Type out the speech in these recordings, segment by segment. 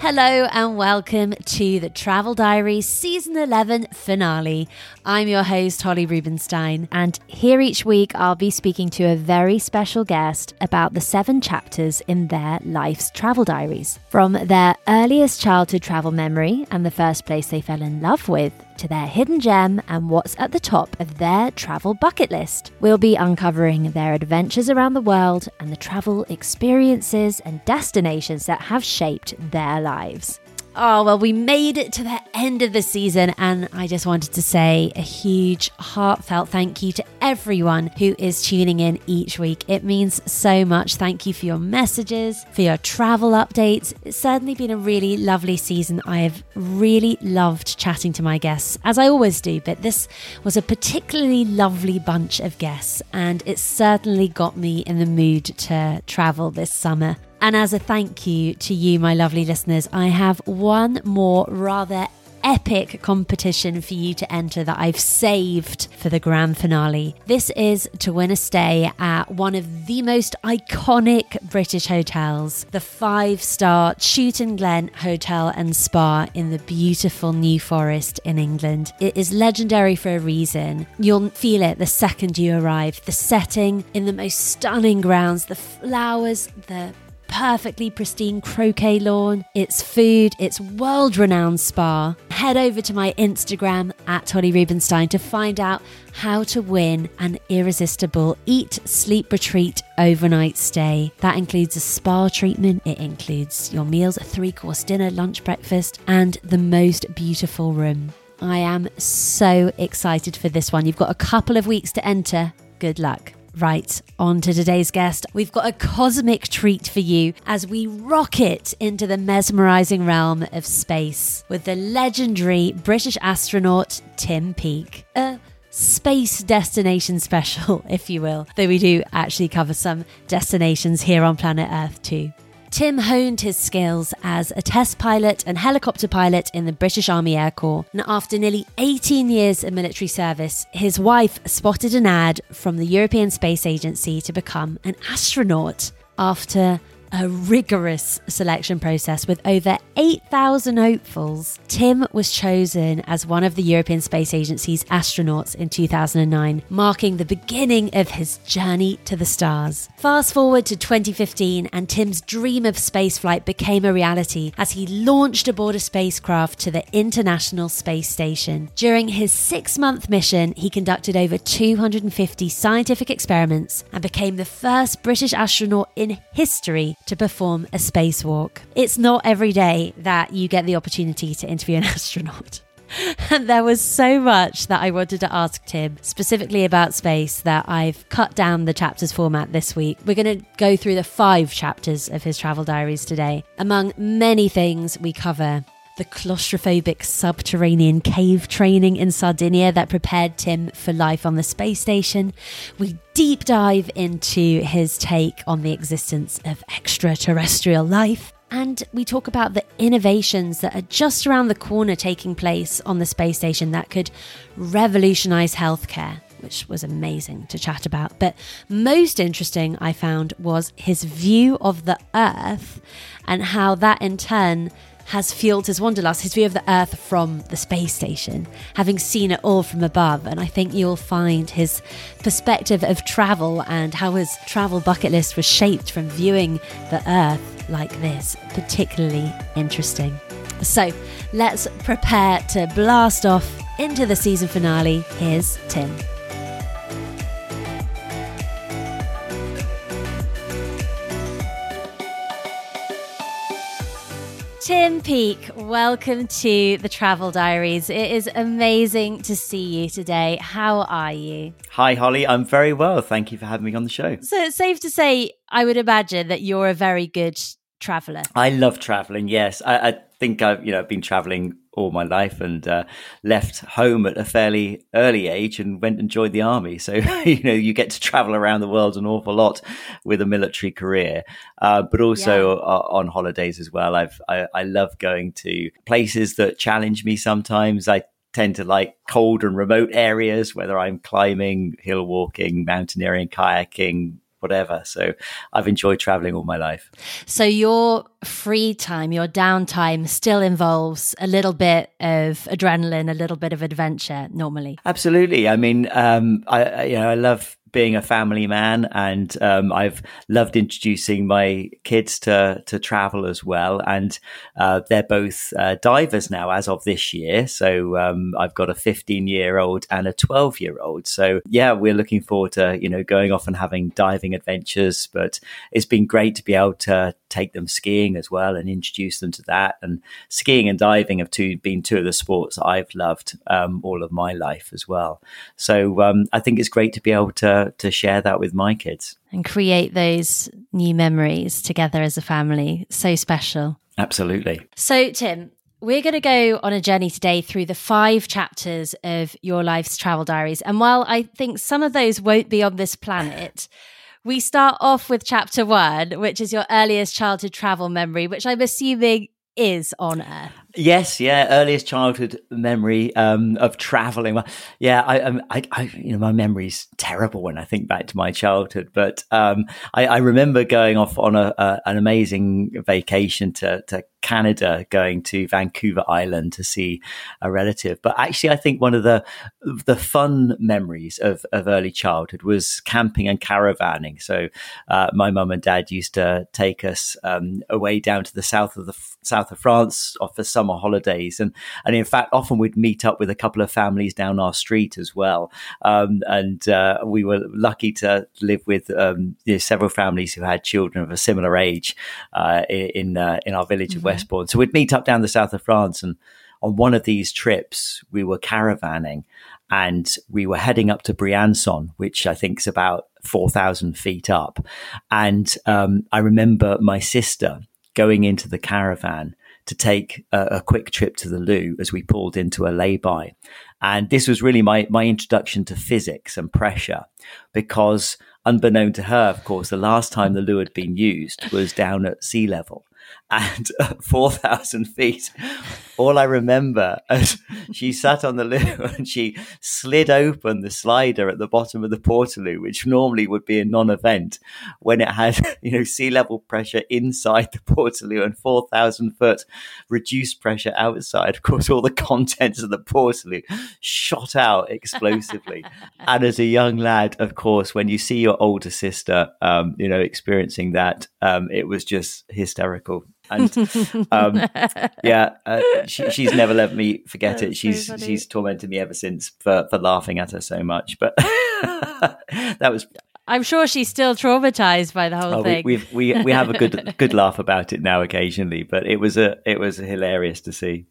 Hello and welcome to the Travel Diaries Season 11 finale. I'm your host, Holly Rubenstein, and here each week I'll be speaking to a very special guest about the 7 chapters in their life's travel diaries. From their earliest childhood travel memory and the first place they fell in love with, to their hidden gem and what's at the top of their travel bucket list. We'll be uncovering their adventures around the world and the travel experiences and destinations that have shaped their lives. Oh, well, we made it to the end of the season, and I just wanted to say a huge, heartfelt thank you to everyone who is tuning in each week. It means so much. Thank you for your messages, for your travel updates. It's certainly been a really lovely season. I have really loved chatting to my guests, as I always do, but this was a particularly lovely bunch of guests, and it certainly got me in the mood to travel this summer. And as a thank you to you, my lovely listeners, I have one more rather epic competition for you to enter that I've saved for the grand finale. This is to win a stay at one of the most iconic British hotels, the 5-star Chewton Glen Hotel and Spa in the beautiful New Forest in England. It is legendary for a reason. You'll feel it the second you arrive. The setting in the most stunning grounds, the flowers, the perfectly pristine croquet lawn, its food, its world-renowned spa. Head over to my Instagram at Holly Rubenstein to find out how to win an irresistible Eat, Sleep, Retreat overnight stay. That includes a spa treatment, it includes your meals, a 3-course dinner, lunch, breakfast, and the most beautiful room. I am so excited for this one. You've got a couple of weeks to enter. Good luck. Right, on to today's guest. We've got a cosmic treat for you as we rocket into the mesmerising realm of space with the legendary British astronaut Tim Peake. A space destination special, if you will, though we do actually cover some destinations here on planet Earth too. Tim honed his skills as a test pilot and helicopter pilot in the British Army Air Corps. And after nearly 18 years of military service, his wife spotted an ad from the European Space Agency to become an astronaut. After a rigorous selection process with over 8,000 hopefuls, Tim was chosen as one of the European Space Agency's astronauts in 2009, marking the beginning of his journey to the stars. Fast forward to 2015, and Tim's dream of spaceflight became a reality as he launched aboard a spacecraft to the International Space Station. During his 6-month mission, he conducted over 250 scientific experiments and became the first British astronaut in history to perform a spacewalk. It's not every day that you get the opportunity to interview an astronaut. And there was so much that I wanted to ask Tim, specifically about space, that I've cut down the chapters format this week. We're going to go through the 5 chapters of his travel diaries today. Among many things we cover, the claustrophobic subterranean cave training in Sardinia that prepared Tim for life on the space station. We deep dive into his take on the existence of extraterrestrial life. And we talk about the innovations that are just around the corner taking place on the space station that could revolutionize healthcare, which was amazing to chat about. But most interesting, I found, was his view of the Earth and how that in turn has fueled his wanderlust, his view of the Earth from the space station, having seen it all from above. And I think you'll find his perspective of travel and how his travel bucket list was shaped from viewing the Earth like this particularly interesting. So let's prepare to blast off into the season finale. Here's Tim. Tim Peake, welcome to the Travel Diaries. It is amazing to see you today. How are you? Hi, Holly. I'm very well. Thank you for having me on the show. So it's safe to say, I would imagine that you're a very good traveller. I love traveling, yes. I think I've been traveling all my life and left home at a fairly early age and went and joined the army. So, you get to travel around the world an awful lot with a military career, but also on holidays as well. I love going to places that challenge me sometimes. I tend to like cold and remote areas, whether I'm climbing, hill walking, mountaineering, kayaking, whatever. So I've enjoyed traveling all my life. So your free time, your downtime still involves a little bit of adrenaline, a little bit of adventure normally. Absolutely. I mean, I love being a family man, and I've loved introducing my kids to travel as well. And they're both divers now as of this year. So I've got a 15-year-old and a 12-year-old. So yeah, we're looking forward to, going off and having diving adventures. But it's been great to be able to take them skiing as well and introduce them to that. And skiing and diving have been two of the sports I've loved all of my life as well. So I think it's great to be able to share that with my kids and create those new memories together as a family. So special. Absolutely. So Tim, we're going to go on a journey today through the 5 chapters of your life's travel diaries. And while I think some of those won't be on this planet, we start off with chapter 1, which is your earliest childhood travel memory, which I'm assuming is on Earth. Yes, yeah, earliest childhood memory of traveling. Yeah, I my memory's terrible when I think back to my childhood, but I remember going off on an amazing vacation to Canada, going to Vancouver Island to see a relative. But actually, I think one of the fun memories of early childhood was camping and caravanning. So my mum and dad used to take us away down to the south of France for summer holidays, and in fact often we'd meet up with a couple of families down our street as well, and we were lucky to live with several families who had children of a similar age in our village of Westbourne. So we'd meet up down the south of France, and on one of these trips we were caravanning and we were heading up to Briançon, which I think is about 4,000 feet up, and I remember my sister going into the caravan to take a quick trip to the loo as we pulled into a lay-by. And this was really my introduction to physics and pressure, because unbeknown to her, of course, the last time the loo had been used was down at sea level. And at 4,000 feet, all I remember is she sat on the loo and she slid open the slider at the bottom of the portaloo, which normally would be a non-event, when it had, sea level pressure inside the portaloo and 4,000 foot reduced pressure outside. Of course, all the contents of the portaloo shot out explosively. And as a young lad, of course, when you see your older sister, experiencing that, it was just hysterical. And she's never let me forget it. She's tormented me ever since for laughing at her so much. But that was. I'm sure she's still traumatized by the whole thing. We have a good laugh about it now occasionally, but it was hilarious to see.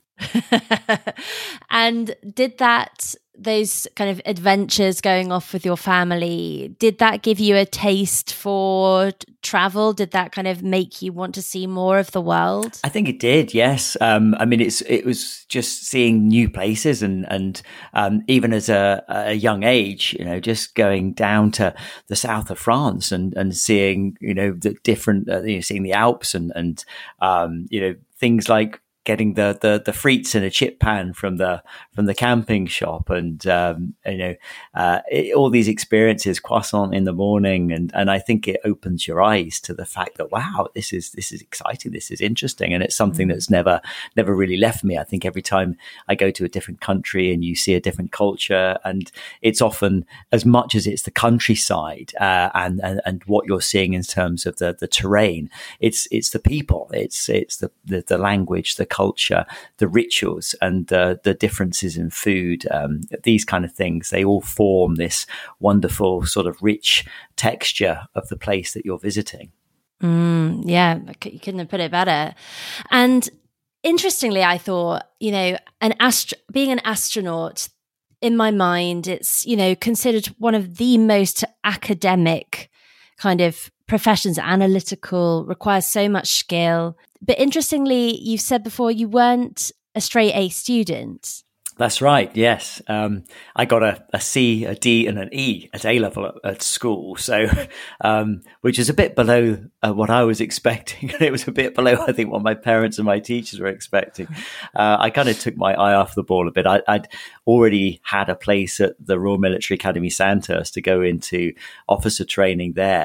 And did those kind of adventures going off with your family, did that give you a taste for travel? Did that kind of make you want to see more of the world? I think it did, yes. It was just seeing new places and even as a young age, just going down to the south of France and seeing, the different, seeing the Alps and things like getting the frites in a chip pan from the camping shop, and all these experiences, croissant in the morning, and I think it opens your eyes to the fact that wow, this is exciting, this is interesting, and it's something that's never really left me. I think every time I go to a different country and you see a different culture, and it's often as much as it's the countryside and what you're seeing in terms of the terrain, it's the people, it's the language, the culture, the rituals, and the differences in food, these kind of things, they all form this wonderful sort of rich texture of the place that you're visiting. Yeah, you couldn't have put it better. And interestingly, I thought, being an astronaut, in my mind, it's, considered one of the most academic kind of professions, analytical, requires so much skill. But interestingly, you've said before you weren't a straight A student. That's right. Yes. I got a C, a D and an E at A-level at school. So, which is a bit below what I was expecting. And it was a bit below, I think, what my parents and my teachers were expecting. I kind of took my eye off the ball a bit. I'd already had a place at the Royal Military Academy Sandhurst to go into officer training there.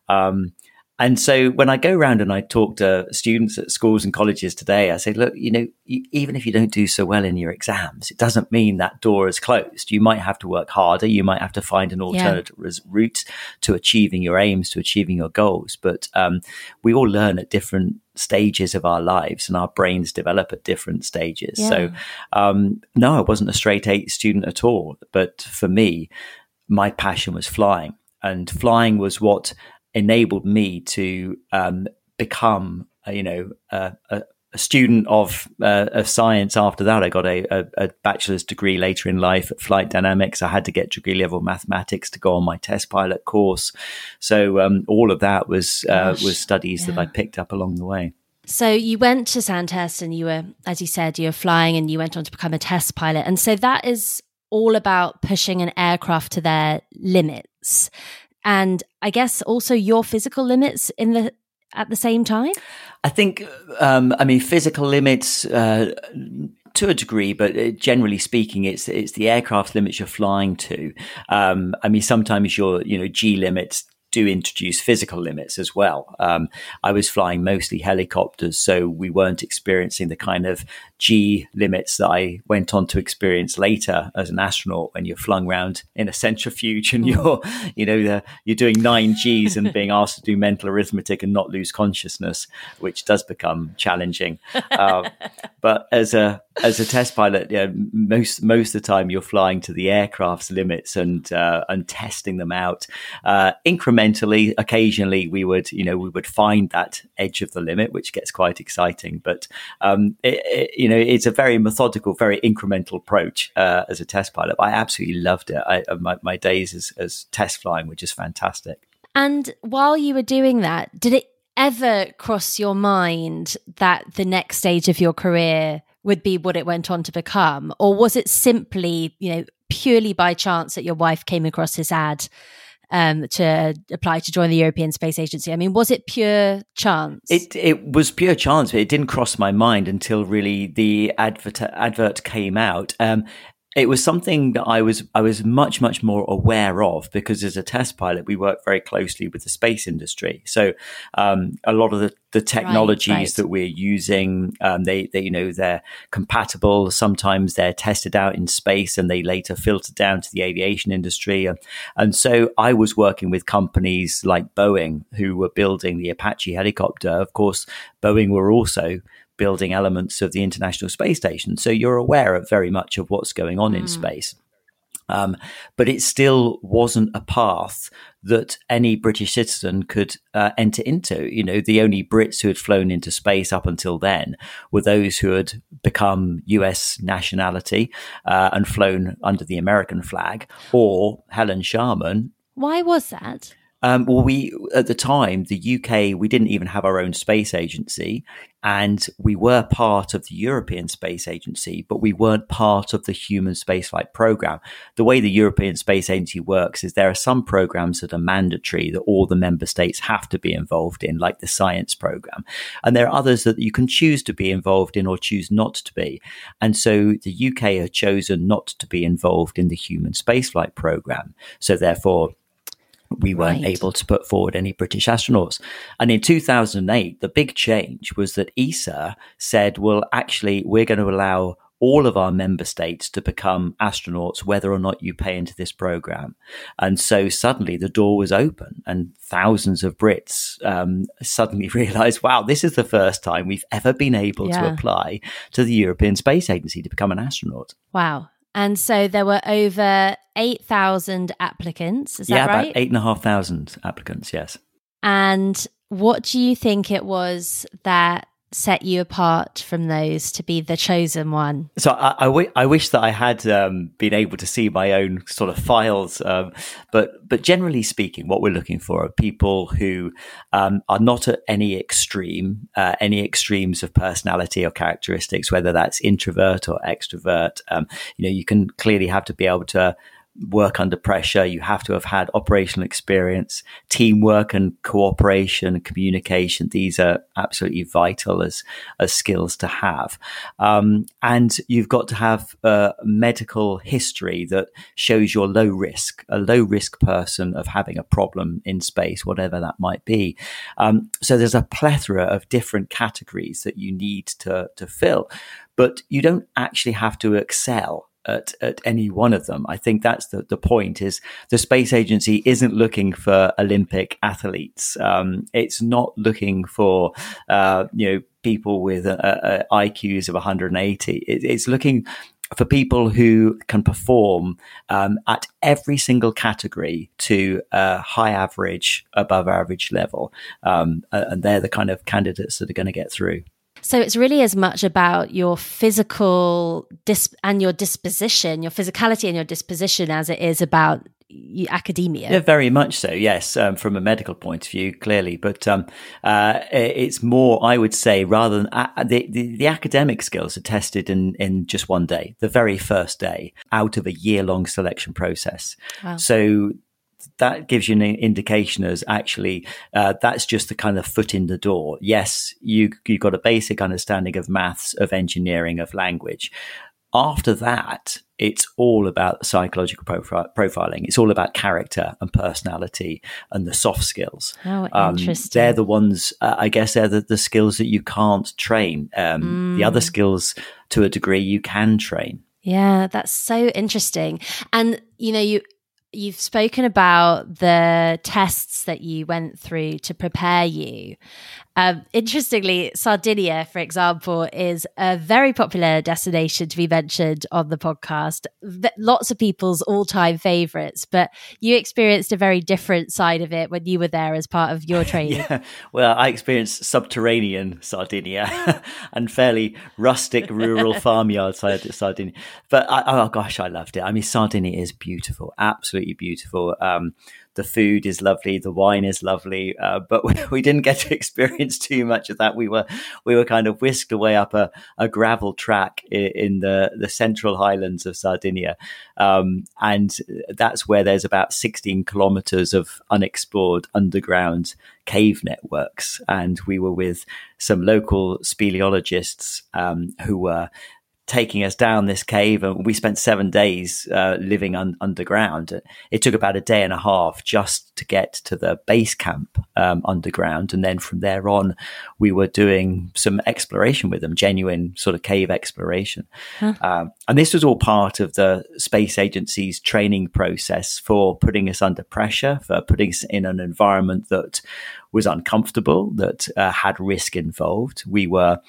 And so when I go around and I talk to students at schools and colleges today, I say, look, even if you don't do so well in your exams, it doesn't mean that door is closed. You might have to work harder. You might have to find an alternative route to achieving your aims, to achieving your goals. But we all learn at different stages of our lives, and our brains develop at different stages. Yeah. So no, I wasn't a straight A student at all. But for me, my passion was flying, and flying was what enabled me to become, a student of science. After that, I got a bachelor's degree later in life at flight dynamics. I had to get degree level mathematics to go on my test pilot course. So all of that was studies that I picked up along the way. So you went to Sandhurst, and you were, as you said, you were flying, and you went on to become a test pilot. And so that is all about pushing an aircraft to their limits. And I guess also your physical limits at the same time? I think, physical limits to a degree, but generally speaking, it's the aircraft limits you're flying to. Sometimes your G limits do introduce physical limits as well. I was flying mostly helicopters, so we weren't experiencing the kind of G limits that I went on to experience later as an astronaut, when you're flung around in a centrifuge and you're doing 9 Gs and being asked to do mental arithmetic and not lose consciousness, which does become challenging. But as a test pilot, most of the time you're flying to the aircraft's limits and testing them out incrementally. Occasionally, we would find that edge of the limit, which gets quite exciting. But it's a very methodical, very incremental approach as a test pilot. I absolutely loved it. My days as test flying were just fantastic. And while you were doing that, did it ever cross your mind that the next stage of your career would be what it went on to become? Or was it simply, purely by chance that your wife came across this ad to apply to join the European Space Agency? I mean, was it pure chance? It was pure chance, but it didn't cross my mind until really the advert came out. It was something that I was much, much more aware of, because as a test pilot, we work very closely with the space industry. So a lot of the technologies that we're using, they're compatible. Sometimes they're tested out in space and they later filter down to the aviation industry. And so I was working with companies like Boeing, who were building the Apache helicopter. Of course, Boeing were also building elements of the International Space Station. So you're aware of very much of what's going on in space. But it still wasn't a path that any British citizen could enter into. The only Brits who had flown into space up until then were those who had become US nationality and flown under the American flag, or Helen Sharman. Why was that? We, at the time, the UK, we didn't even have our own space agency, and we were part of the European Space Agency, but we weren't part of the human spaceflight program. The way the European Space Agency works is there are some programs that are mandatory that all the member states have to be involved in, like the science program. And there are others that you can choose to be involved in or choose not to be. And so the UK had chosen not to be involved in the human spaceflight program. So therefore, we weren't able to put forward any British astronauts. And in 2008, the big change was that ESA said, well, actually, we're going to allow all of our member states to become astronauts, whether or not you pay into this program. And so suddenly the door was open, and thousands of Brits suddenly realized, wow, this is the first time we've ever been able to apply to the European Space Agency to become an astronaut. Wow. And so there were over 8,000 applicants, is that right? Yeah, about 8,500 applicants, yes. And what do you think it was that set you apart from those to be the chosen one? So I wish that I had been able to see my own sort of files, but generally speaking, what we're looking for are people who are not at any extremes of personality or characteristics, whether that's introvert or extrovert. You can clearly have to be able to work under pressure. You have to have had operational experience, teamwork and cooperation and communication. These are absolutely vital as skills to have. And you've got to have a medical history that shows you're a low risk person of having a problem in space, whatever that might be. So there's a plethora of different categories that you need to fill, but you don't actually have to excel at any one of them. I think that's the point, is the space agency isn't looking for Olympic athletes. It's not looking for, people with IQs of 180. It's looking for people who can perform at every single category to a high average, above average level. And they're the kind of candidates that are going to get through. So it's really as much about your physical and your disposition, your physicality and your disposition, as it is about academia. Yeah, very much so. Yes, from a medical point of view, clearly, but it's more, I would say, rather than the academic skills are tested in just one day, the very first day out of a year-long selection process. Wow. So that gives you an indication as actually that's just the kind of foot in the door. Yes, you've got a basic understanding of maths, of engineering, of language. After that, it's all about psychological profiling. It's all about character and personality and the soft skills. Oh, interesting. They're the ones, I guess, they're the skills that you can't train. The other skills, to a degree, you can train. Yeah, that's so interesting. And, you've spoken about the tests that you went through to prepare you. Interestingly, Sardinia, for example, is a very popular destination to be mentioned on the podcast. Lots of people's all-time favorites, but you experienced a very different side of it when you were there as part of your training. Yeah, well, I experienced subterranean Sardinia and fairly rustic rural farmyard Sardinia. But oh gosh, I loved it. I mean, Sardinia is beautiful, absolutely beautiful. The food is lovely, the wine is lovely, but we didn't get to experience too much of that. We were kind of whisked away up a gravel track in the central highlands of Sardinia, and that's where there's about 16 kilometers of unexplored underground cave networks. And we were with some local speleologists who were taking us down this cave, and we spent 7 days living underground. It took about a day and a half just to get to the base camp underground, and then from there on we were doing some exploration with them, genuine sort of cave exploration. And this was all part of the space agency's training process for putting us under pressure, for putting us in an environment that was uncomfortable, that had risk involved. We were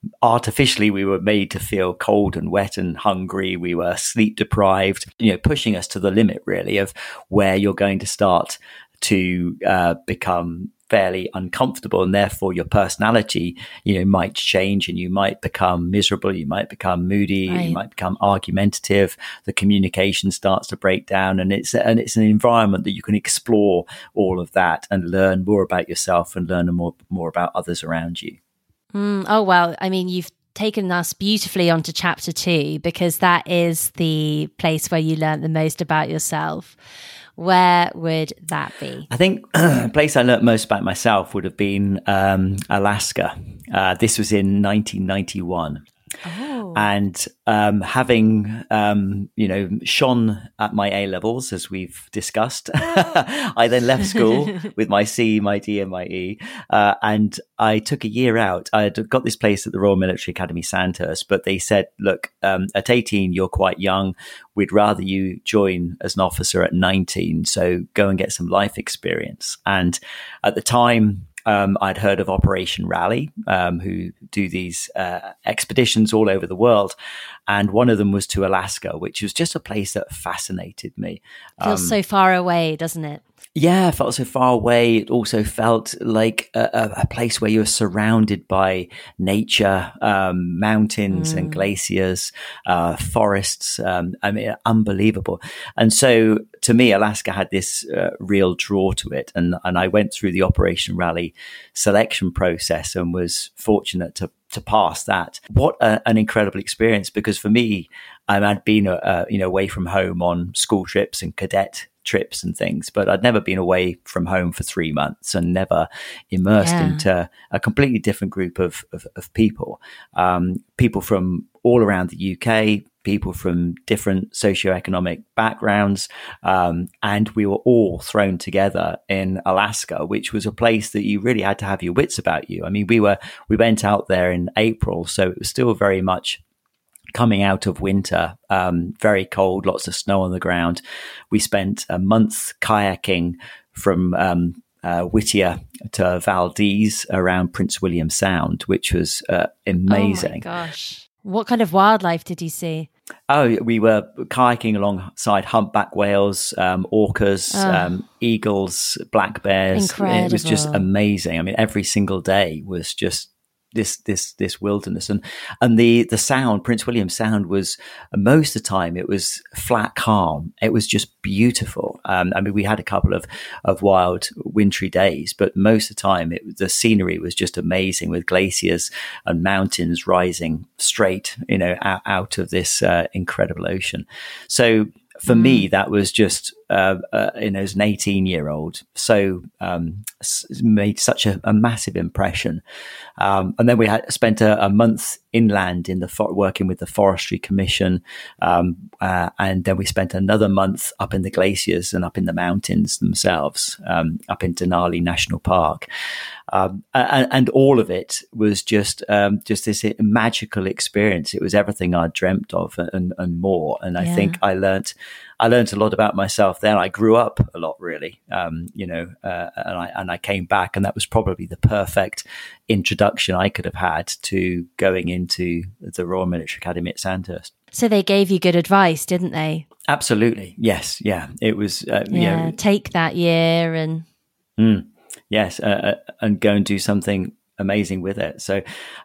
made to feel cold and wet and hungry. We were sleep deprived, pushing us to the limit really of where you're going to start to become fairly uncomfortable, and therefore your personality, might change, and you might become miserable, you might become moody, right. You might become argumentative. The communication starts to break down, and it's an environment that you can explore all of that and learn more about yourself and learn more about others around you. Oh, well, I mean, you've taken us beautifully onto chapter 2, because that is the place where you learn the most about yourself. Where would that be? I think the place I learnt most about myself would have been Alaska. This was in 1991. Oh. And having, shone at my A levels, as we've discussed, I then left school with my C, my D, and my E. And I took a year out. I had got this place at the Royal Military Academy, Sandhurst, but they said, look, at 18, you're quite young. We'd rather you join as an officer at 19. So go and get some life experience. And at the time, I'd heard of Operation Raleigh, who do these expeditions all over the world. And one of them was to Alaska, which was just a place that fascinated me. Feels so far away, doesn't it? Yeah, it felt so far away. It also felt like a place where you were surrounded by nature, mountains and glaciers, forests. I mean, unbelievable. And so to me, Alaska had this real draw to it. And I went through the Operation Raleigh selection process and was fortunate to to pass that. What an incredible experience, because for me, I'd been away from home on school trips and cadet trips and things, but I'd never been away from home for 3 months and never immersed into a completely different group of people, people from all around the UK, people from different socioeconomic backgrounds, and we were all thrown together in Alaska, which was a place that you really had to have your wits about you. I mean, we went out there in April, so it was still very much coming out of winter, very cold, lots of snow on the ground. We spent a month kayaking from Whittier to Valdez around Prince William Sound, which was amazing. Oh my gosh. What kind of wildlife did you see? Oh, we were kayaking alongside humpback whales, orcas, eagles, black bears. Incredible. It was just amazing. I mean, every single day was just this wilderness, and the sound, Prince William Sound, was most of the time it was flat calm. It was just beautiful. I mean, we had a couple of wild wintry days, but most of the time the scenery was just amazing, with glaciers and mountains rising straight, out of this incredible ocean. So for me, that was just, as an 18-year-old, so made such a massive impression. And then we had spent a month inland working with the Forestry Commission. And then we spent another month up in the glaciers and up in the mountains themselves, up in Denali National Park. And all of it was just this magical experience. It was everything I dreamt of and more. And I think I learnt a lot about myself then. I grew up a lot, really, and I came back, and that was probably the perfect introduction I could have had to going into the Royal Military Academy at Sandhurst. So they gave you good advice, didn't they? Absolutely. Yes. Yeah. It was, take that year and... Yes, and go and do something amazing with it. So,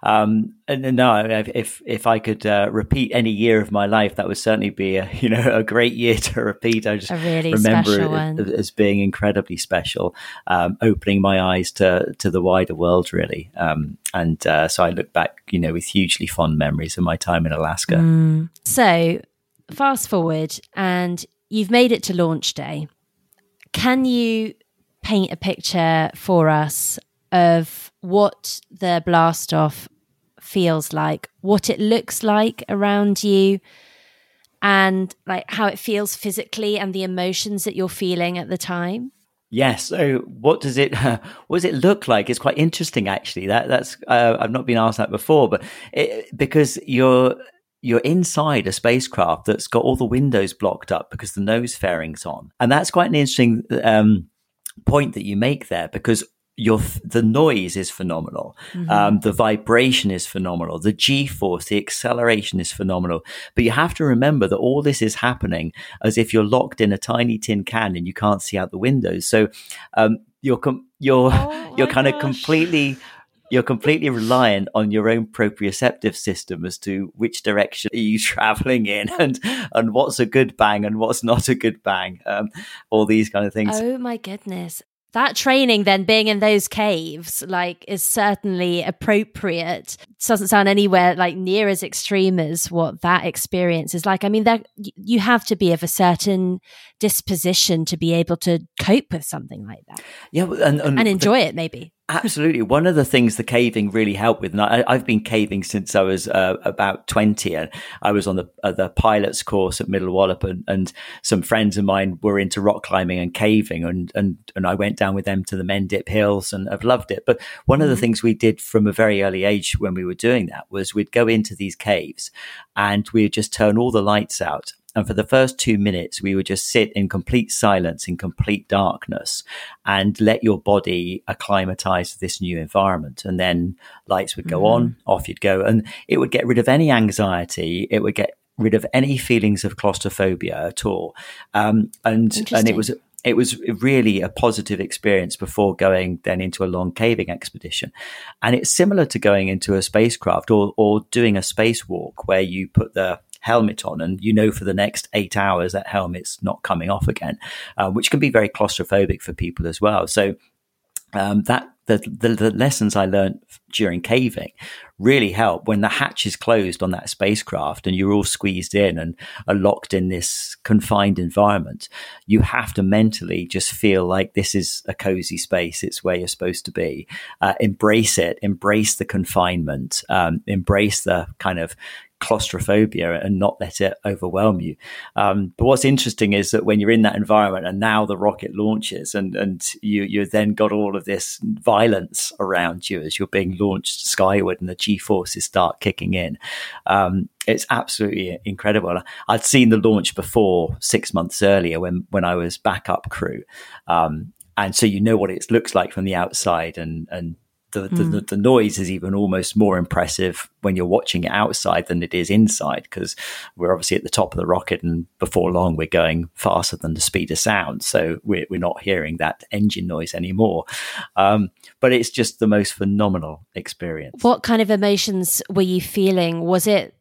if I could repeat any year of my life, that would certainly be a great year to repeat. I just really remember it as being incredibly special, opening my eyes to the wider world, really. So I look back, with hugely fond memories of my time in Alaska. So fast forward, and you've made it to launch day. Can you paint a picture for us of what the blast off feels like, what it looks like around you, and like how it feels physically and the emotions that you're feeling at the time? Yes. So what does it look like? It's quite interesting, actually. That's I've not been asked that before, but because you're inside a spacecraft that's got all the windows blocked up because the nose fairing's on. And that's quite an interesting point that you make there, because the noise is phenomenal. The vibration is phenomenal. The G-force, the acceleration is phenomenal. But you have to remember that all this is happening as if you're locked in a tiny tin can and you can't see out the windows. So you're kind of completely reliant on your own proprioceptive system as to which direction are you traveling in, and what's a good bang and what's not a good bang, all these kind of things. Oh my goodness. That training then, being in those caves, is certainly appropriate. It doesn't sound anywhere near as extreme as what that experience is like. I mean, you have to be of a certain disposition to be able to cope with something like that. Yeah, and enjoy it, maybe. Absolutely. One of the things the caving really helped with, and I've been caving since I was about 20, and I was on the pilot's course at Middle Wallop, and some friends of mine were into rock climbing and caving, and I went down with them to the Mendip Hills, and I've loved it. But one of the things we did from a very early age when we were doing that was we'd go into these caves and we'd just turn all the lights out. And for the first 2 minutes, we would just sit in complete silence, in complete darkness, and let your body acclimatize to this new environment. And then lights would go on, off you'd go. And it would get rid of any anxiety. It would get rid of any feelings of claustrophobia at all. And it was really a positive experience before going then into a long caving expedition. And it's similar to going into a spacecraft or doing a spacewalk where you put the helmet on and for the next 8 hours that helmet's not coming off again, which can be very claustrophobic for people as well. So that the lessons I learned during caving really help when the hatch is closed on that spacecraft and you're all squeezed in and are locked in this confined environment. You have to mentally just feel like this is a cozy space. It's where you're supposed to be. Embrace it, embrace the confinement, embrace the kind of claustrophobia and not let it overwhelm you. But what's interesting is that when you're in that environment and now the rocket launches and you then got all of this violence around you as you're being launched skyward and the G-forces start kicking in. It's absolutely incredible. I'd seen the launch before 6 months earlier when I was backup crew. And so you know what it looks like from the outside and the noise is even almost more impressive when you're watching it outside than it is inside, because we're obviously at the top of the rocket and before long we're going faster than the speed of sound. So we're not hearing that engine noise anymore. But it's just the most phenomenal experience. What kind of emotions were you feeling? Was it,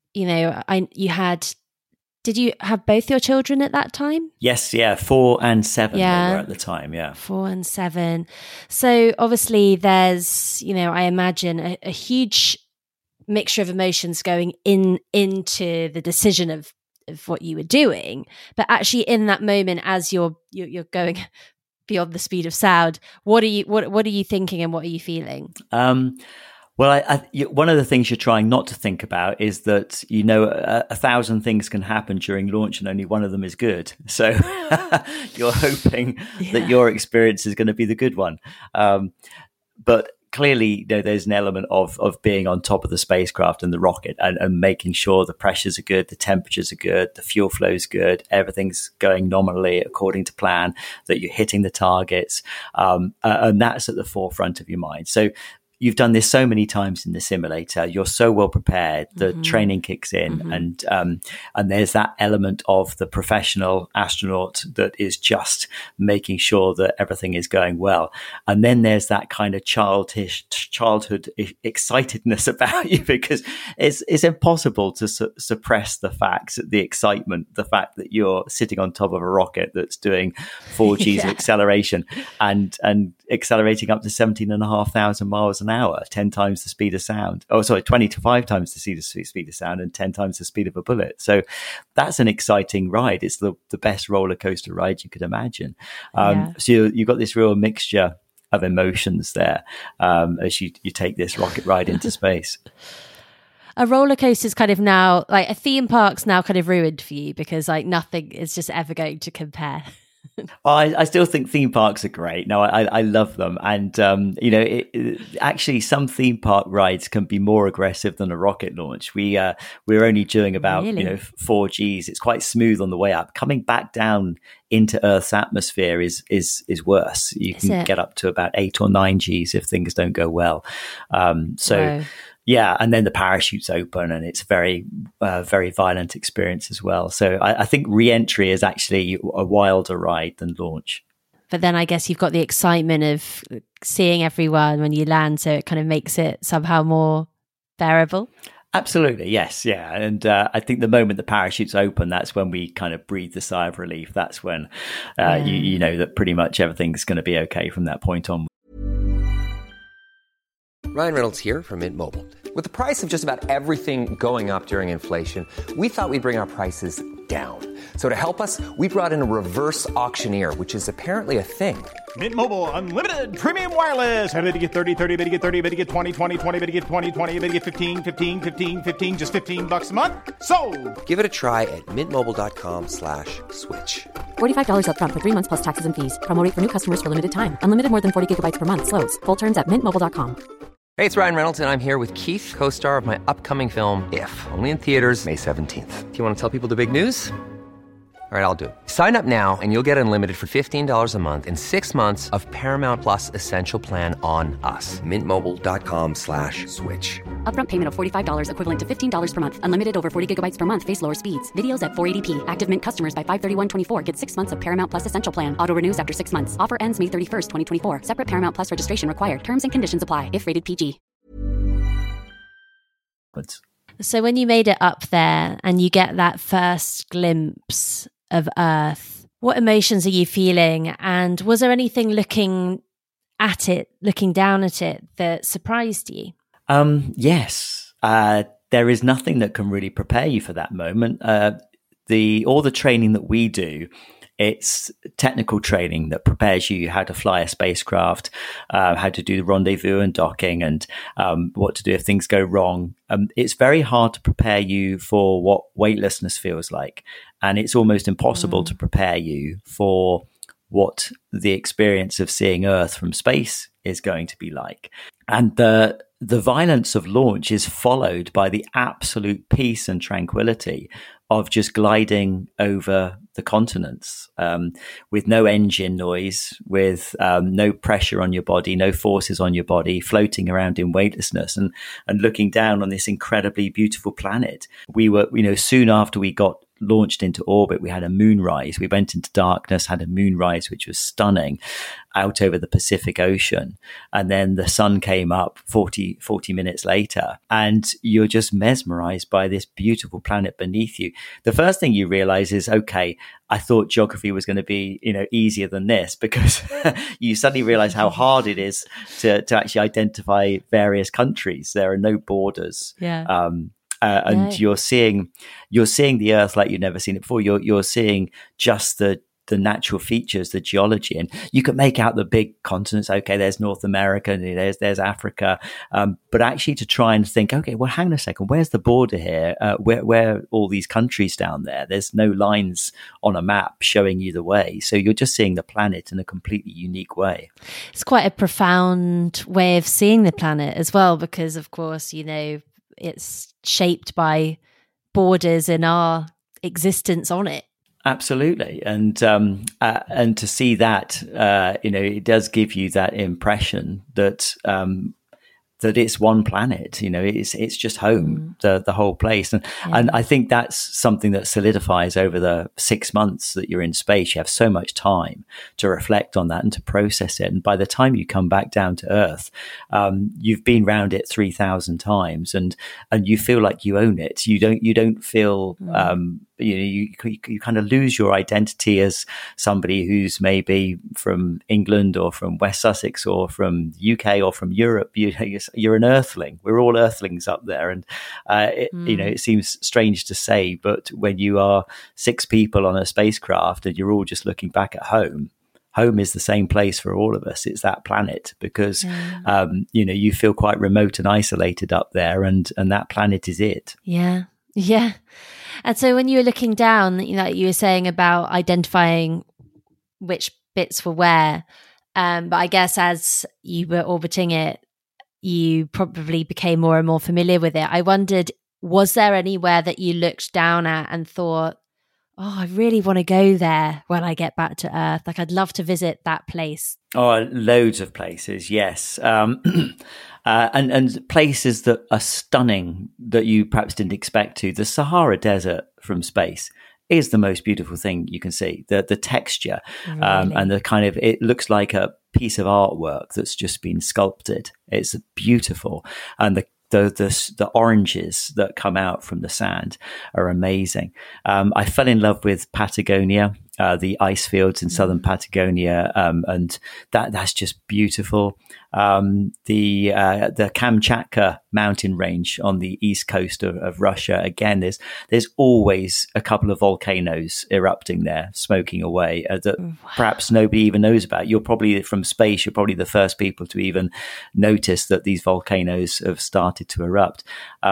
did you have both your children at that time? Yes, 4 and 7 they were at the time, 4 and 7. So obviously there's, I imagine a huge mixture of emotions going into the decision of what you were doing. But actually in that moment, as you're going beyond the speed of sound, what are you thinking and what are you feeling? Well, one of the things you're trying not to think about is that, 1,000 things can happen during launch and only one of them is good. So you're hoping that your experience is going to be the good one. But clearly, there's an element of being on top of the spacecraft and the rocket and making sure the pressures are good, the temperatures are good, the fuel flow is good, everything's going nominally according to plan, that you're hitting the targets. And that's at the forefront of your mind. So you've done this so many times in the simulator. You're so well prepared. The training kicks in, and there's that element of the professional astronaut that is just making sure that everything is going well. And then there's that kind of childhood excitedness about you, because it's impossible to suppress the facts, the excitement, the fact that you're sitting on top of a rocket that's doing 4 Gs of acceleration and accelerating up to 17,500 miles an hour, 10 times the speed of sound. 25 times the speed of sound and 10 times the speed of a bullet. So that's an exciting ride. It's the best roller coaster ride you could imagine. So you've got this real mixture of emotions there as you take this rocket ride into space. A roller coaster is kind of now, like a theme park's now kind of ruined for you because like nothing is just ever going to compare. I still think theme parks are great. No, I love them. And, actually some theme park rides can be more aggressive than a rocket launch. We're only doing about, 4 Gs. It's quite smooth on the way up. Coming back down into Earth's atmosphere is worse. You can get up to about 8 or 9 Gs if things don't go well. Whoa. Yeah, and then the parachutes open and it's very, very violent experience as well. So I think re-entry is actually a wilder ride than launch. But then I guess you've got the excitement of seeing everyone when you land, so it kind of makes it somehow more bearable. Absolutely, yes, yeah. And I think the moment the parachutes open, that's when we kind of breathe the sigh of relief. That's when you know that pretty much everything's going to be okay from that point on. Ryan Reynolds here from Mint Mobile. With the price of just about everything going up during inflation, we thought we'd bring our prices down. So to help us, we brought in a reverse auctioneer, which is apparently a thing. Mint Mobile Unlimited Premium Wireless. How to get 30, 30, how to get 30, how to get 20, 20, 20, how to get 20, 20, how to get 15, 15, 15, 15, just $15 a month? Sold! Give it a try at mintmobile.com/switch. $45 up front for 3 months plus taxes and fees. Promo rate for new customers for limited time. Unlimited more than 40 gigabytes per month. Slows full terms at mintmobile.com. Hey, it's Ryan Reynolds, and I'm here with Keith, co-star of my upcoming film, If, only in theaters May 17th. Do you want to tell people the big news? All right, I'll do it. Sign up now and you'll get unlimited for $15 a month and 6 months of Paramount Plus Essential Plan on us. mintmobile.com/switch. Upfront payment of $45 equivalent to $15 per month. Unlimited over 40 gigabytes per month. Face lower speeds. Videos at 480p. Active Mint customers by 531.24 get 6 months of Paramount Plus Essential Plan. Auto renews after 6 months. Offer ends May 31st, 2024. Separate Paramount Plus registration required. Terms and conditions apply if rated PG. So when you made it up there and you get that first glimpse of Earth, what emotions are you feeling? And was there anything looking at it, looking down at it, that surprised you? Yes. There is nothing that can really prepare you for that moment. All the training that we do, it's technical training that prepares you how to fly a spacecraft, how to do the rendezvous and docking, and what to do if things go wrong. It's very hard to prepare you for what weightlessness feels like. And it's almost impossible to prepare you for what the experience of seeing Earth from space is going to be like. And the violence of launch is followed by the absolute peace and tranquility of just gliding over the continents, with no engine noise, with no pressure on your body, no forces on your body, floating around in weightlessness and looking down on this incredibly beautiful planet. We were, soon after we got launched into orbit, we had a moonrise. We went into darkness, had a moonrise, which was stunning, out over the Pacific Ocean. And then the sun came up 40 minutes later, and you're just mesmerized by this beautiful planet beneath you. The first thing you realize is, okay, I thought geography was going to be, easier than this, because you suddenly realize how hard it is to actually identify various countries. There are no borders. Yeah. And you're seeing the Earth like you've never seen it before. You're seeing just the natural features, the geology, and you can make out the big continents. Okay, there's North America, there's Africa, but actually to try and think, okay, well, hang on a second, where's the border here? Where are all these countries down there? There's no lines on a map showing you the way, so you're just seeing the planet in a completely unique way. It's quite a profound way of seeing the planet as well, because of course, it's shaped by borders in our existence on it. Absolutely, and to see that, it does give you that impression that that it's one planet. It's just home, the whole place, and I think that's something that solidifies over the 6 months that you're in space. You have so much time to reflect on that and to process it, and by the time you come back down to Earth, you've been round it 3,000 times, and you feel like you own it. You don't feel. You kind of lose your identity as somebody who's maybe from England or from West Sussex or from UK or from Europe. You're an Earthling. We're all Earthlings up there, and it seems strange to say, but when you are 6 people on a spacecraft and you're all just looking back at home is the same place for all of us. It's that planet, because you feel quite remote and isolated up there, and that planet is it. Yeah. And so when you were looking down, like you were saying about identifying which bits were where, but I guess as you were orbiting it, you probably became more and more familiar with it. I wondered, was there anywhere that you looked down at and thought, oh, I really want to go there when I get back to Earth? Like, I'd love to visit that place. Oh, loads of places, yes. And places that are stunning that you perhaps didn't expect to. The Sahara Desert from space is the most beautiful thing you can see. The texture, Really? And the kind of, it looks like a piece of artwork that's just been sculpted. It's beautiful. And the oranges that come out from the sand are amazing. I fell in love with Patagonia, the ice fields in southern Patagonia, and that's just beautiful. The Kamchatka mountain range on the east coast of Russia. Again, there's always a couple of volcanoes erupting there, smoking away, that perhaps nobody even knows about. You're probably the first people to even notice that these volcanoes have started to erupt.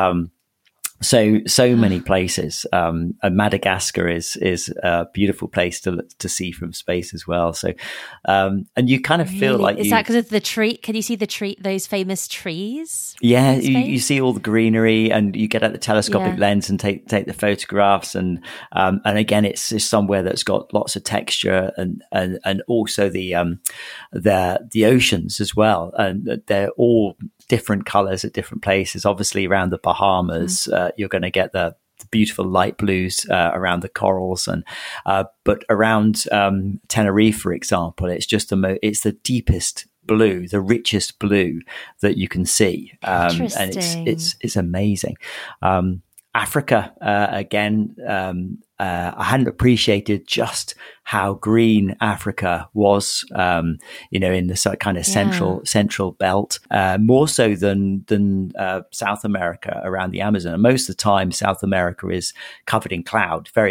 So many places. And Madagascar is a beautiful place to see from space as well. So, and you kind of feel like is that because of the tree? Can you see those famous trees? Yeah, you see all the greenery, and you get out the telescopic lens and take the photographs, and again, it's somewhere that's got lots of texture, and also the oceans as well, and they're all different colors at different places. Obviously, around the Bahamas, you're going to get the beautiful light blues around the corals, and but around Tenerife, for example, it's just it's the deepest blue, the richest blue that you can see, and it's amazing. Africa, again, I hadn't appreciated just how green Africa was, in the kind of central belt, more so than South America around the Amazon. And most of the time, South America is covered in cloud. Very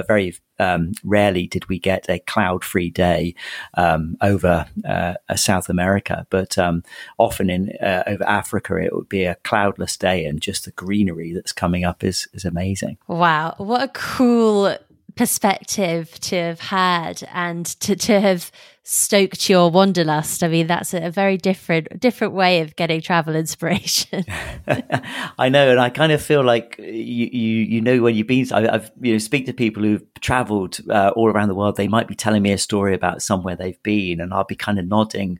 rarely did we get a cloud-free day over South America, but often over Africa, it would be a cloudless day, and just the greenery that's coming up is amazing. Wow, what a cool perspective to have had, and to have stoked your wanderlust. I mean, that's a very different way of getting travel inspiration. I know, and I kind of feel like you know when you've been. I've speak to people who've travelled all around the world. They might be telling me a story about somewhere they've been, and I'll be kind of nodding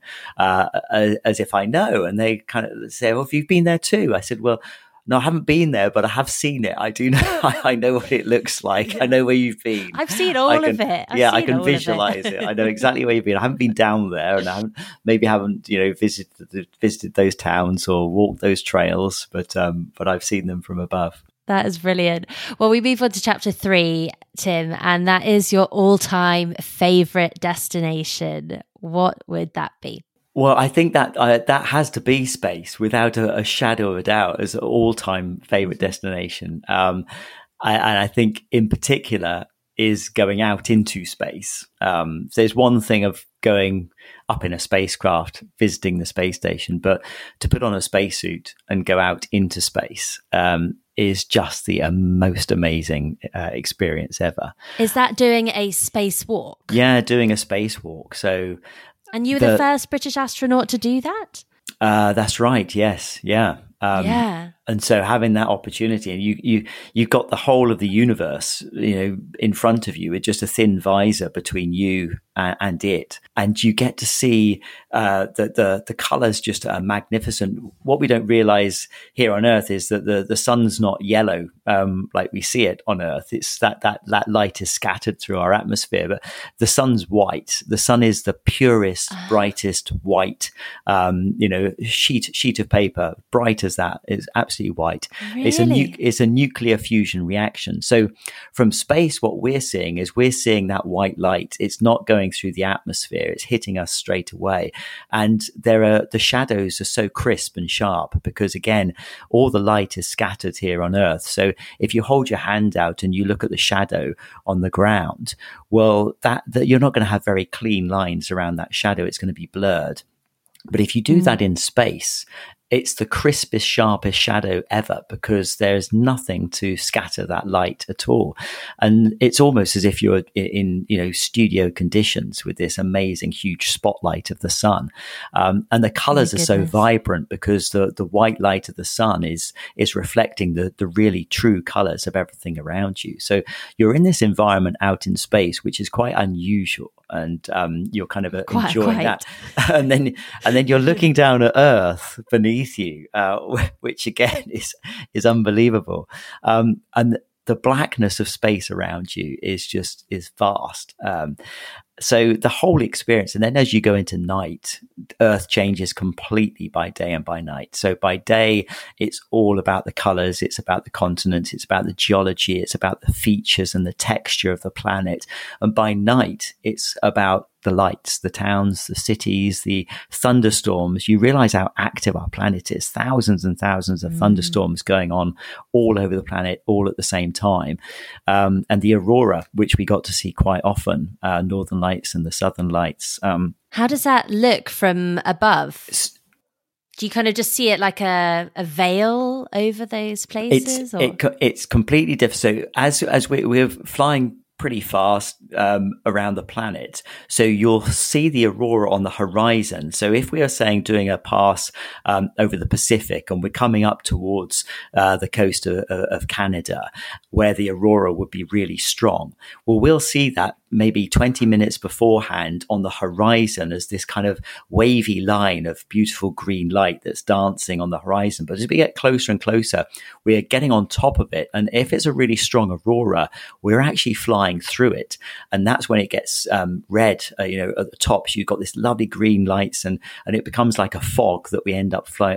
as if I know, and they kind of say, "Well, have you been there too?" I said, "Well, no, I haven't been there, but I have seen it. I do know. I know what it looks like. I know where you've been. I've seen all of it. I can visualize it. I know exactly where you've been. I haven't been down there, and I haven't visited those towns or walked those trails, but I've seen them from above." That is brilliant. Well, we move on to chapter 3, Tim, and that is your all-time favorite destination. What would that be? Well, I think that that has to be space, without a shadow of a doubt, as an all-time favorite destination. And I think in particular is going out into space. So there's one thing of going up in a spacecraft, visiting the space station, but to put on a spacesuit and go out into space is just the most amazing experience ever. Is that doing a spacewalk? Yeah, doing a spacewalk. So. And you were the first British astronaut to do that? That's right. Yes. Yeah. And so having that opportunity, and you've got the whole of the universe, in front of you with just a thin visor between you and it, and you get to see the colors just are magnificent. What we don't realize here on Earth is that the sun's not yellow like we see it on Earth. It's that light is scattered through our atmosphere, but the sun's white. The sun is the purest, brightest white, sheet of paper, bright as that. Is absolutely white. Really? It's a nuclear fusion reaction. So from space, what we're seeing that white light. It's not going through the atmosphere. It's hitting us straight away. And the shadows are so crisp and sharp because, again, all the light is scattered here on Earth. So if you hold your hand out and you look at the shadow on the ground, well, that you're not going to have very clean lines around that shadow. It's going to be blurred. But if you do that in space, it's the crispest, sharpest shadow ever, because there's nothing to scatter that light at all. And it's almost as if you're in, studio conditions with this amazing, huge spotlight of the sun. And the colors are so vibrant because the white light of the sun is reflecting the really true colors of everything around you. So you're in this environment out in space, which is quite unusual. And you're kind of enjoying that. And then you're looking down at Earth beneath you, which again is unbelievable. And the blackness of space around you is vast. So the whole experience, and then as you go into night, Earth changes completely by day and by night. So by day, it's all about the colors, it's about the continents, it's about the geology, it's about the features and the texture of the planet. And by night, it's about the lights, the towns, the cities, the thunderstorms. You realize how active our planet is. Thousands and thousands of thunderstorms going on all over the planet, all at the same time. And the aurora, which we got to see quite often, Northern Lights and the Southern Lights. How does that look from above? Do you kind of just see it like a veil over those places? It's completely different. So as we're flying pretty fast around the planet, so you'll see the aurora on the horizon. So if we are saying doing a pass over the Pacific and we're coming up towards the coast of Canada, where the aurora would be really strong, well, we'll see that maybe 20 minutes beforehand on the horizon as this kind of wavy line of beautiful green light that's dancing on the horizon. But as we get closer and closer, we're getting on top of it. And if it's a really strong aurora, we're actually flying through it. And that's when it gets red, at the top. So you've got this lovely green lights and it becomes like a fog that we end up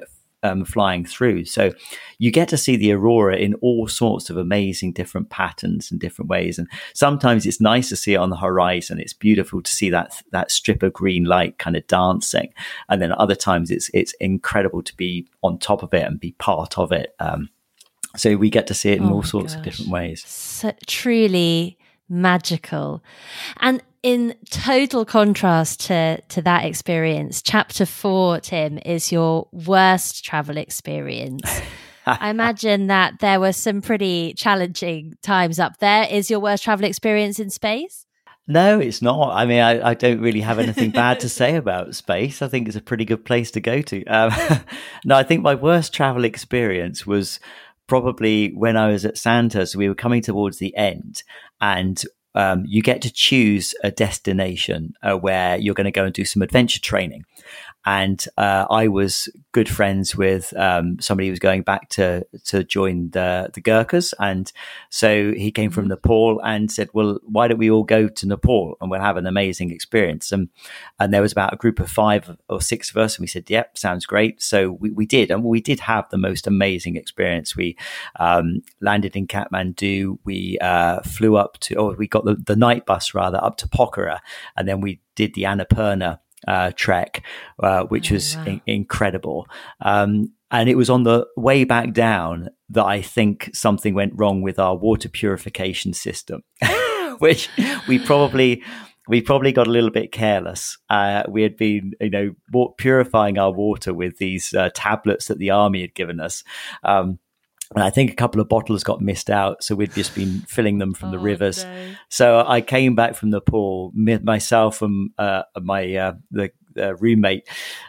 flying through. So you get to see the aurora in all sorts of amazing different patterns and different ways. And sometimes it's nice to see it on the horizon. It's beautiful to see that strip of green light kind of dancing. And then other times it's incredible to be on top of it and be part of it. So we get to see it in all sorts of different ways. So, truly magical. And in total contrast to that experience, chapter 4, Tim, is your worst travel experience. I imagine that there were some pretty challenging times up there. Is your worst travel experience in space? No, it's not. I mean, I don't really have anything bad to say about space. I think it's a pretty good place to go to. No, I think my worst travel experience was probably when I was at Sandhurst. We were coming towards the end, and you get to choose a destination where you're going to go and do some adventure training. And I was good friends with somebody who was going back to join the Gurkhas. And so he came from Nepal and said, well, why don't we all go to Nepal and we'll have an amazing experience. And there was about a group of 5 or 6 of us. And we said, yep, sounds great. So we did. And we did have the most amazing experience. We landed in Kathmandu. We flew up we got the night bus rather up to Pokhara. And then we did the Annapurna trek, which was incredible. And it was on the way back down that I think something went wrong with our water purification system, which we probably got a little bit careless. We had been, purifying our water with these tablets that the army had given us. And I think a couple of bottles got missed out. So we'd just been filling them from the rivers. No. So I came back from Nepal, myself and my roommate,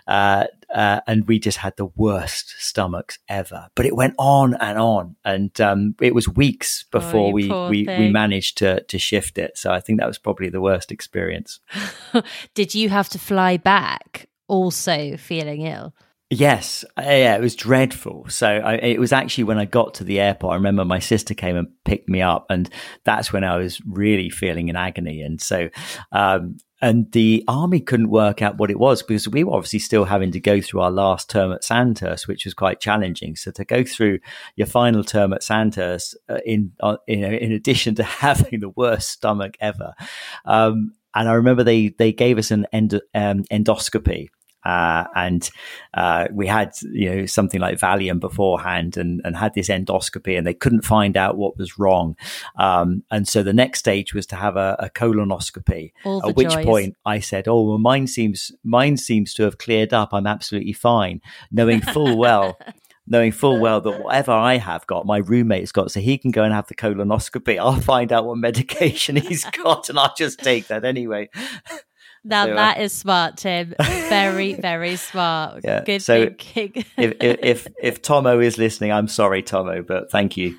and we just had the worst stomachs ever. But it went on. And it was weeks before we managed to shift it. So I think that was probably the worst experience. Did you have to fly back also feeling ill? Yes. Yeah, it was dreadful. So it was actually when I got to the airport, I remember my sister came and picked me up, and that's when I was really feeling in agony. And so, and the army couldn't work out what it was, because we were obviously still having to go through our last term at Sandhurst, which was quite challenging. So to go through your final term at Sandhurst, in addition to having the worst stomach ever. And I remember they gave us an endoscopy. And we had, something like Valium beforehand and had this endoscopy, and they couldn't find out what was wrong. And so the next stage was to have a colonoscopy, at which point I said, oh, well, mine seems to have cleared up. I'm absolutely fine, knowing full well that whatever I have got, my roommate's got, so he can go and have the colonoscopy. I'll find out what medication he's got and I'll just take that anyway. Now that is smart, Tim. Very, very smart. Yeah. Good so thinking. if Tomo is listening, I'm sorry, Tomo, but thank you.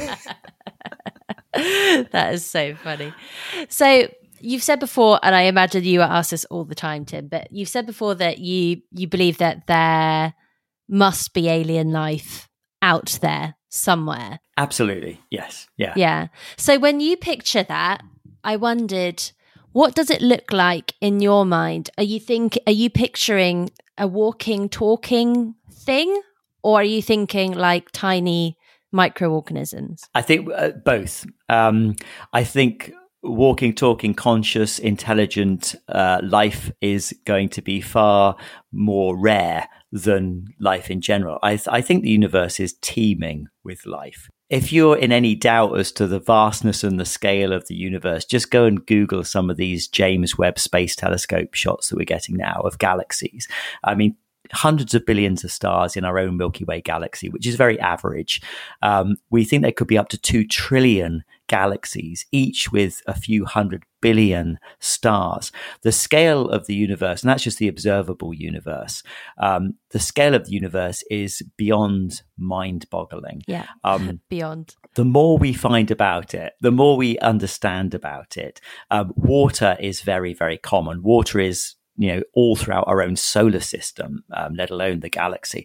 That is so funny. So you've said before, and I imagine you are asked this all the time, Tim, but you've said before that you believe that there must be alien life out there somewhere. Absolutely. Yes. Yeah. Yeah. So when you picture that, I wondered, what does it look like in your mind? Are you picturing a walking, talking thing, or are you thinking like tiny microorganisms? I think both. I think walking, talking, conscious, intelligent life is going to be far more rare than life in general. I think the universe is teeming with life. If you're in any doubt as to the vastness and the scale of the universe, just go and Google some of these James Webb Space Telescope shots that we're getting now of galaxies. I mean, hundreds of billions of stars in our own Milky Way galaxy, which is very average. We think there could be up to 2 trillion galaxies, each with a few 100 billion stars. The scale of the universe, and that's just the observable universe, the scale of the universe is beyond mind-boggling. Yeah, beyond. The more we find about it, the more we understand about it. Water is very, very common. Water is all throughout our own solar system, let alone the galaxy.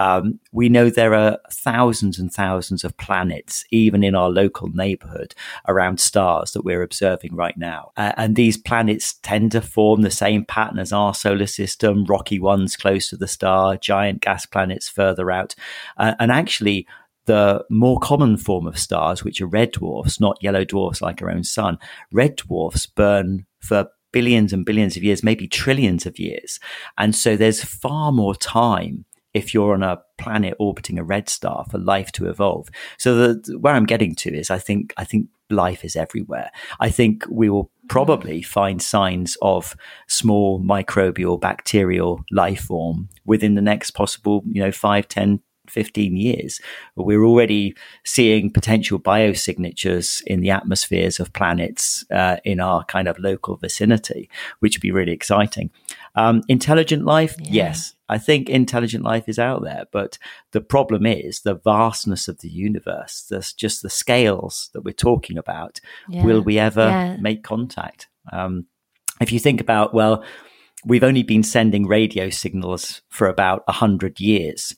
We know there are thousands and thousands of planets, even in our local neighborhood, around stars that we're observing right now. And these planets tend to form the same pattern as our solar system, rocky ones close to the star, giant gas planets further out. And actually, the more common form of stars, which are red dwarfs, not yellow dwarfs like our own sun, red dwarfs burn for billions and billions of years, maybe trillions of years. And so there's far more time if you're on a planet orbiting a red star for life to evolve. So where I'm getting to is I think life is everywhere. I think we will probably find signs of small microbial bacterial life form within the next possible 5, 10, 15 years. We're already seeing potential biosignatures in the atmospheres of planets in our kind of local vicinity, which would be really exciting. Intelligent life, yes. I think intelligent life is out there, but the problem is the vastness of the universe. There's just the scales that we're talking about. Yeah. Will we ever make contact? If you think about, we've only been sending radio signals for about 100 years.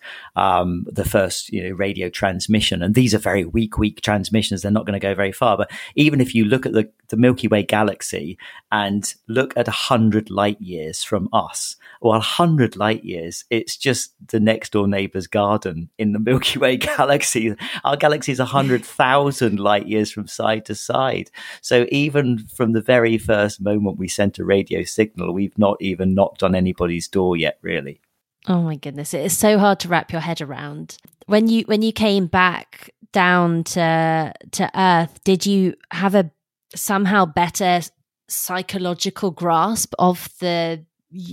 The first, radio transmission, and these are very weak transmissions. They're not going to go very far. But even if you look at the Milky Way galaxy and look at 100 light years from us, 100 light years, it's just the next door neighbor's garden in the Milky Way galaxy. Our galaxy is 100,000 light years from side to side. So even from the very first moment we sent a radio signal, we've not even knocked on anybody's door yet, really. Oh my goodness, it is so hard to wrap your head around. When you came back down to Earth, did you have a somehow better psychological grasp of the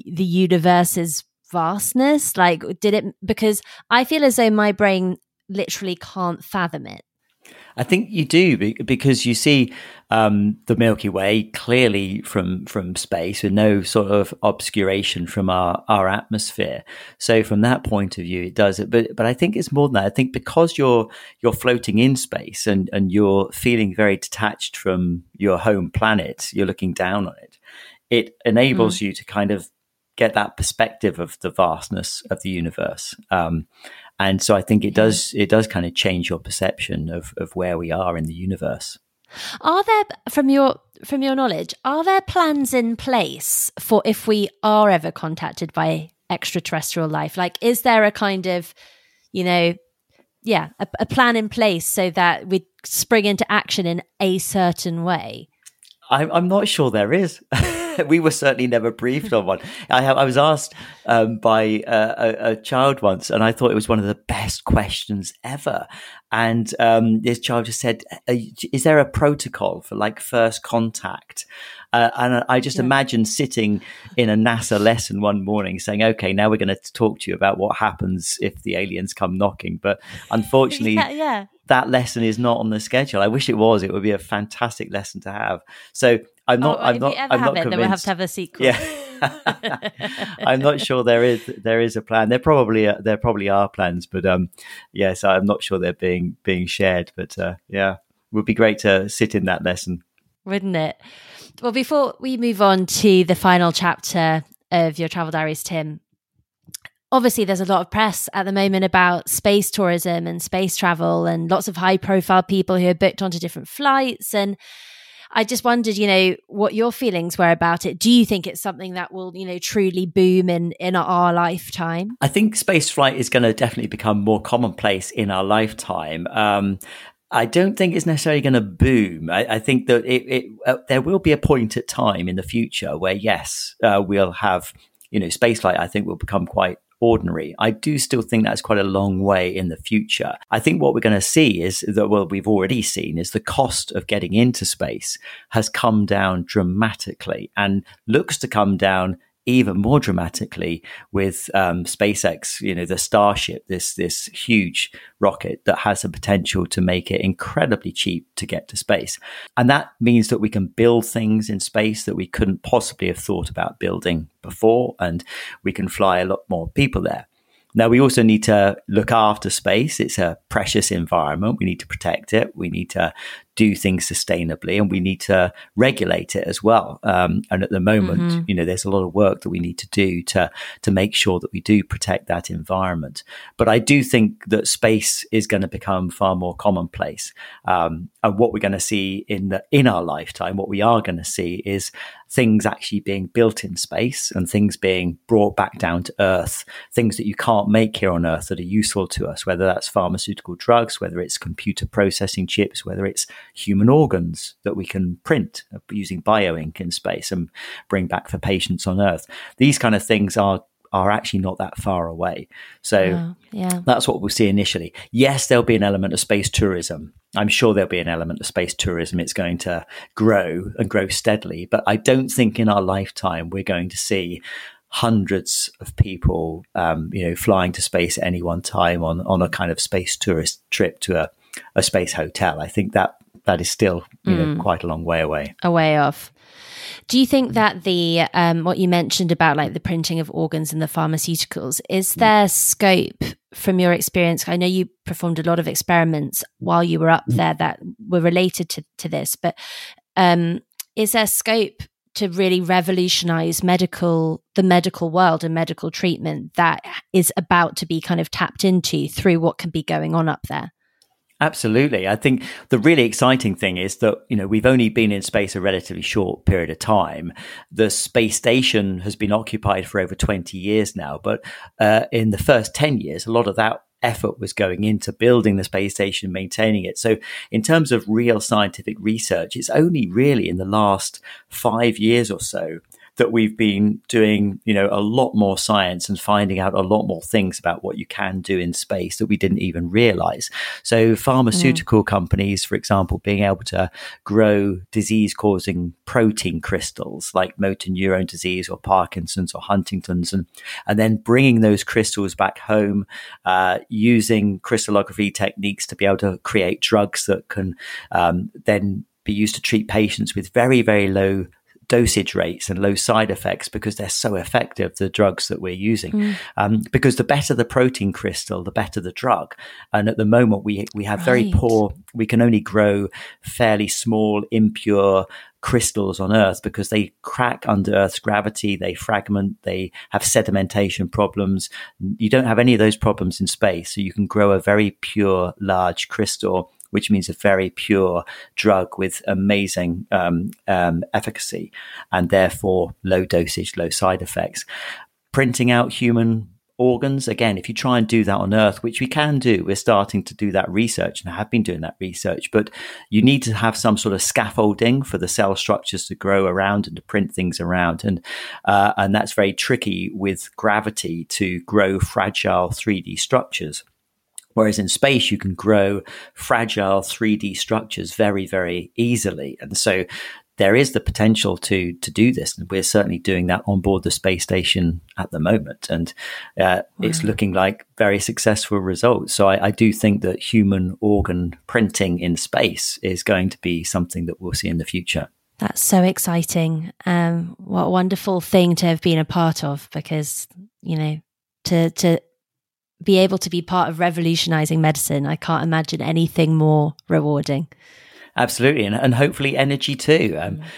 universe's vastness? Like, did it? Because I feel as though my brain literally can't fathom it. I think you do, because you see the Milky Way clearly from space with no sort of obscuration from our atmosphere. So from that point of view, it does it. But I think it's more than that. I think because you're floating in space and you're feeling very detached from your home planet, you're looking down on it. It enables you to kind of get that perspective of the vastness of the universe. And so I think it does kind of change your perception of where we are in the universe. Are there, from your knowledge, are there plans in place for if we are ever contacted by extraterrestrial life? Like, is there a kind of, a plan in place so that we spring into action in a certain way? I'm not sure there is. We were certainly never briefed on one. I was asked by a child once, and I thought it was one of the best questions ever. And this child just said, is there a protocol for like first contact? And I just imagine sitting in a NASA lesson one morning saying, okay, now we're going to talk to you about what happens if the aliens come knocking. But unfortunately, that lesson is not on the schedule. I wish it was. It would be a fantastic lesson to have. So I'm not convinced. Then we'll have to have a sequel. Yeah. I'm not sure there is a plan. There probably are plans, but so I'm not sure they're being shared. But it would be great to sit in that lesson, wouldn't it? Well, before we move on to the final chapter of your travel diaries, Tim, obviously there's a lot of press at the moment about space tourism and space travel, and lots of high profile people who are booked onto different flights. And I just wondered, what your feelings were about it. Do you think it's something that will, truly boom in our lifetime? I think space flight is going to definitely become more commonplace in our lifetime. I don't think it's necessarily going to boom. I think that there will be a point at time in the future where, yes, we'll have, space flight, I think, will become quite ordinary. I do still think that's quite a long way in the future. I think what we're going to see is that, we've already seen is the cost of getting into space has come down dramatically and looks to come down even more dramatically with SpaceX, the Starship, this huge rocket that has the potential to make it incredibly cheap to get to space. And that means that we can build things in space that we couldn't possibly have thought about building before, and we can fly a lot more people there. Now, we also need to look after space. It's a precious environment. We need to protect it. We need to do things sustainably, and we need to regulate it as well. And at the moment, there's a lot of work that we need to do to make sure that we do protect that environment. But I do think that space is going to become far more commonplace. And what we're going to see in our lifetime, what we are going to see is things actually being built in space and things being brought back down to Earth, things that you can't make here on Earth that are useful to us, whether that's pharmaceutical drugs, whether it's computer processing chips, whether it's human organs that we can print using bioink in space and bring back for patients on Earth. These kind of things are actually not that far away. So that's what we'll see initially. Yes, there'll be an element of space tourism. I'm sure there'll be an element of space tourism. It's going to grow and grow steadily. But I don't think in our lifetime we're going to see hundreds of people, flying to space at any one time on a kind of space tourist trip to a space hotel. I think that is still quite a long way away. A way off. Do you think that the what you mentioned about like the printing of organs and the pharmaceuticals, is there scope from your experience? I know you performed a lot of experiments while you were up there that were related to this, but is there scope to really revolutionize the medical world and medical treatment that is about to be kind of tapped into through what can be going on up there? Absolutely. I think the really exciting thing is that, we've only been in space a relatively short period of time. The space station has been occupied for over 20 years now, but in the first 10 years, a lot of that effort was going into building the space station, maintaining it. So in terms of real scientific research, it's only really in the last 5 years or so that we've been doing, a lot more science and finding out a lot more things about what you can do in space that we didn't even realize. So pharmaceutical companies, for example, being able to grow disease-causing protein crystals like motor neuron disease or Parkinson's or Huntington's, and then bringing those crystals back home, using crystallography techniques to be able to create drugs that can then be used to treat patients with very, very low dosage rates and low side effects because they're so effective, the drugs that we're using. Because the better the protein crystal, the better the drug. And at the moment, we have very poor, we can only grow fairly small, impure crystals on Earth because they crack under Earth's gravity, they fragment, they have sedimentation problems. You don't have any of those problems in space. So you can grow a very pure, large crystal, which means a very pure drug with amazing efficacy and therefore low dosage, low side effects. Printing out human organs, again, if you try and do that on Earth, which we can do, we're starting to do that research and have been doing that research, but you need to have some sort of scaffolding for the cell structures to grow around and to print things around. And that's very tricky with gravity to grow fragile 3D structures. Whereas in space, you can grow fragile 3D structures very, very easily. And so there is the potential to do this. And we're certainly doing that on board the space station at the moment. And it's looking like very successful results. So I do think that human organ printing in space is going to be something that we'll see in the future. That's so exciting. What a wonderful thing to have been a part of, because, to be able to be part of revolutionizing medicine, I can't imagine anything more rewarding. Absolutely. And hopefully energy too.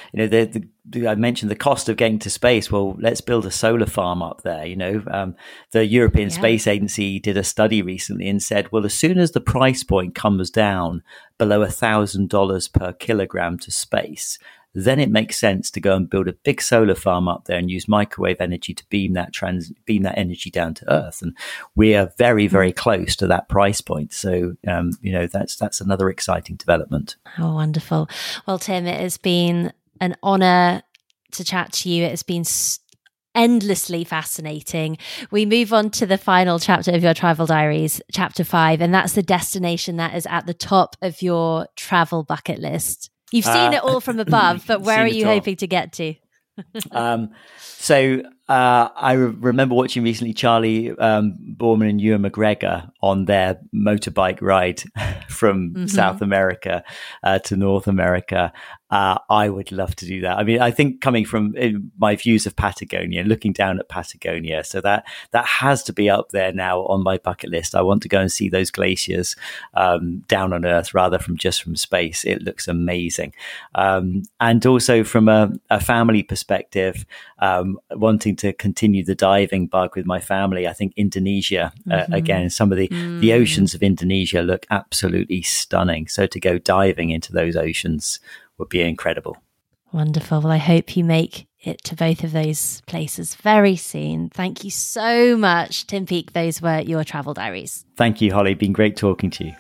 I mentioned the cost of getting to space. Well, let's build a solar farm up there. The European Space Agency did a study recently and said, well, as soon as the price point comes down below $1,000 per kilogram to space, then it makes sense to go and build a big solar farm up there and use microwave energy to beam that energy down to Earth. And we are very, very close to that price point. So, that's another exciting development. Oh, wonderful. Well, Tim, it has been an honor to chat to you. It has been endlessly fascinating. We move on to the final chapter of your travel diaries, chapter 5, and that's the destination that is at the top of your travel bucket list. You've seen it all from above, but where are you hoping to get to? So I remember watching recently Charlie Boorman and Ewan McGregor on their motorbike ride from South America to North America. I would love to do that. I mean, I think coming from my views of Patagonia, looking down at Patagonia, so that has to be up there now on my bucket list. I want to go and see those glaciers down on Earth rather from space. It looks amazing. And also from a family perspective, wanting to continue the diving bug with my family. I think Indonesia, again, some of the oceans of Indonesia look absolutely stunning. So to go diving into those oceans would be incredible. Wonderful. Well, I hope you make it to both of those places very soon. Thank you so much, Tim Peake. Those were your travel diaries. Thank you, Holly. Been great talking to you.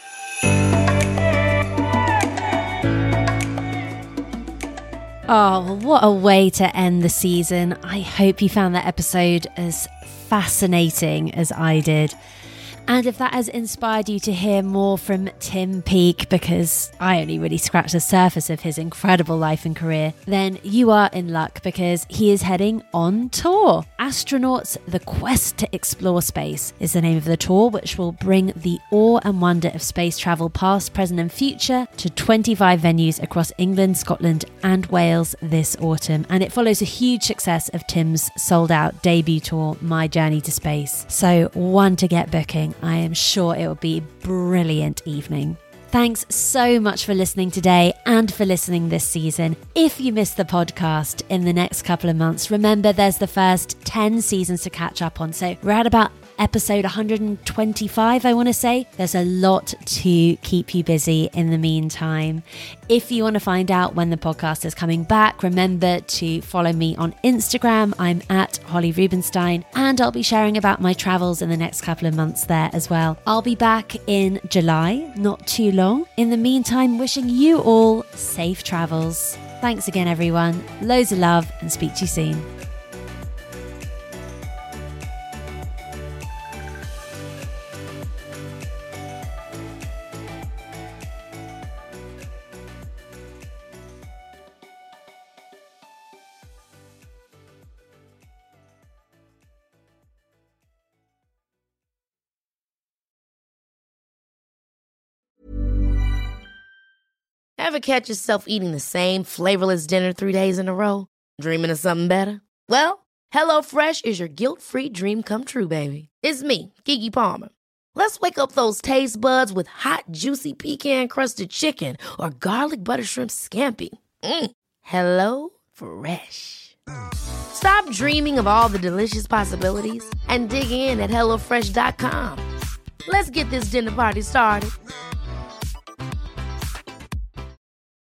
Oh, what a way to end the season. I hope you found that episode as fascinating as I did. And if that has inspired you to hear more from Tim Peake, because I only really scratched the surface of his incredible life and career, then you are in luck because he is heading on tour. Astronauts, The Quest to Explore Space is the name of the tour, which will bring the awe and wonder of space travel past, present and future to 25 venues across England, Scotland and Wales this autumn. And it follows a huge success of Tim's sold-out debut tour, My Journey to Space. So one to get booking. I am sure it will be a brilliant evening. Thanks so much for listening today and for listening this season. If you missed the podcast in the next couple of months, remember there's the first 10 seasons to catch up on. So we're at about episode 125, I want to say. There's a lot to keep you busy in the meantime. If you want to find out when the podcast is coming back, remember to follow me on Instagram. I'm at Holly Rubenstein, and I'll be sharing about my travels in the next couple of months there as well. I'll be back in July, not too long. In the meantime, wishing you all safe travels. Thanks again, everyone. Loads of love and speak to you soon. Ever catch yourself eating the same flavorless dinner 3 days in a row? Dreaming of something better? Well, HelloFresh is your guilt-free dream come true, baby. It's me, Keke Palmer. Let's wake up those taste buds with hot, juicy pecan-crusted chicken or garlic butter shrimp scampi. Hello Fresh. Stop dreaming of all the delicious possibilities and dig in at HelloFresh.com. Let's get this dinner party started.